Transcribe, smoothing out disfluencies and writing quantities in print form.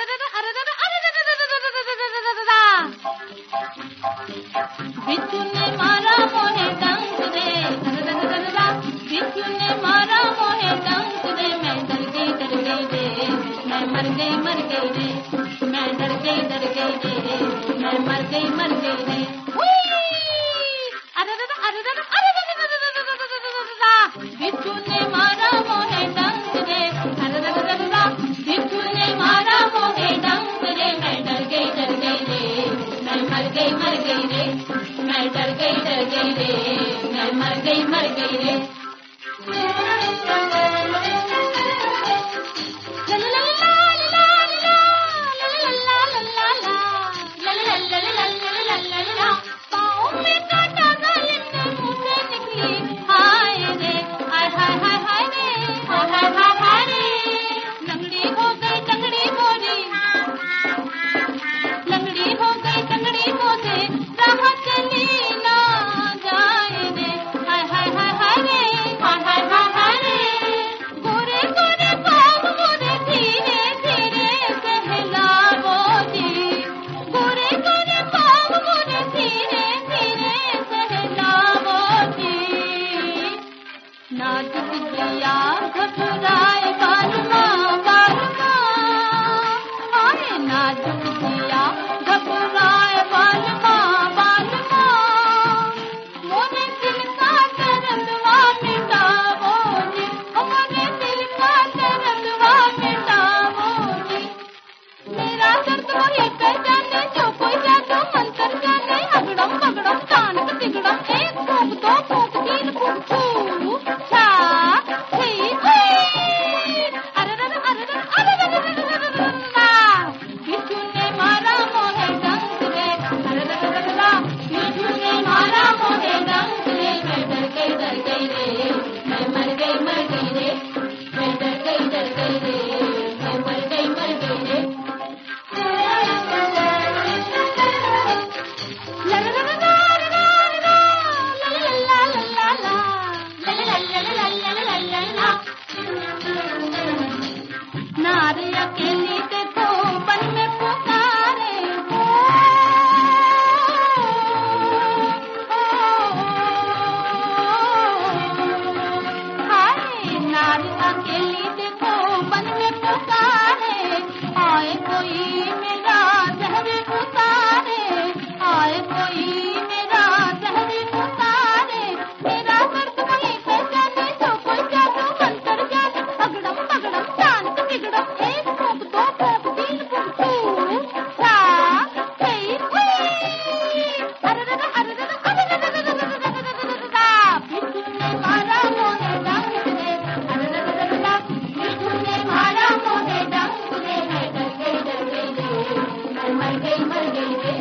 बिच्छू ने मारा मोहे डंक रे, बिच्छू ने मारा मोहे डंक रे, मैं डर गई रे, मैं मर गई रे, मैं डर गई रे, मैं मर गई रे। बिच्छू ने मारा मोहे डंक रे, बिच्छू ने मारा मोहे डंक रे, मैं डर गई रे, मैं मर गई रे, मैं डर गई रे, मैं मर गई रे। पाँव में कांटा जालिम ने मुँह से निकली, हाय रे, हाय हाय हाय हाय रे, हाय हाय हाय हाय रे। लंगड़ी हो गई टंगड़ी मोरी, लंगड़ी हो गई टंगड़ी मोसे, राह चली ना जाए रे, हाय हाय हाय हाय रे, हाय हाय हाय हाय रे। गोरे गोरे पाँव मोरे धीरे धीरे सहलावो जी, गोरे गोरे पाँव मोरे धीरे धीरे सहलावो जी। नाजुक जिया घबराए बालमा बालमा, आए नाजुक जिया घबराए बालमा बालमा। मोने दिल का दर्दवा मिटावो जी, मोने दिल का दर्दवा मिटावो जी। मेरा दर्द वही कर जाने जो कोई जादू मंत्र जाने, अगड़म बगड़म तानक तिगड़म, एक फूंक दो फूंक तीन फूंक छू छा छी हुई। बिच्छू ने मारा मोहे डंक रे, बिच्छू ने मारा मोहे डंक रे, मैं डर गई रे, मैं मर गई रे, मैं डर गई रे, मैं मर गई रे। नारी अकेली देखो वन में पुकारे हो, हाय नारी अकेली देखो वन में पुकारे, आए कोई मेरा जहर उतारे, आए कोई मेरा जहर उतारे। मेरा दर्द वही कर जाने जो कोई जादू मंत्र जाने, अगड़म बगड़म तानक तिगड़म, एक फूंक दो फूंक तीन फूंक छू छा छी हुई। बिच्छू ने मारा मोहे डंक रे, बिच्छू ने मारा मोहे डंक रे, मैं डर गई रे, मैं मर गई रे।